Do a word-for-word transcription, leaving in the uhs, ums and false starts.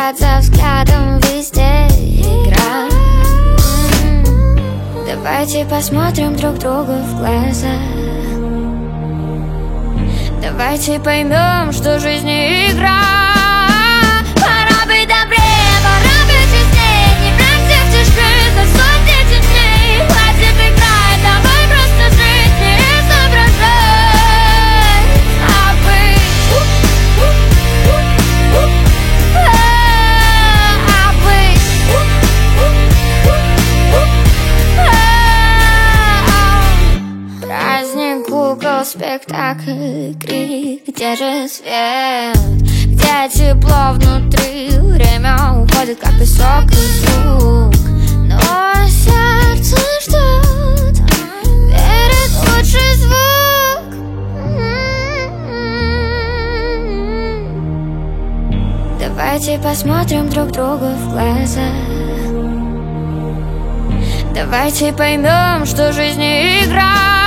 цепляться взглядом везде игра. Давайте посмотрим друг другу в глаза. Давайте поймем, что жизнь не игра. Пора быть добрее, пора быть честнее. Не брать всех чужих за сотни дней. Хватит играть, давай просто жить, не изображай, а быть. А быть. Праздник, кукол, спектакль, крик, где же свет? Где тепло внутри? Время уходит, как песок и звук. Но сердце ждет, верит в лучший звук. Давайте посмотрим друг другу в глаза. Давайте поймем, что жизнь не игра.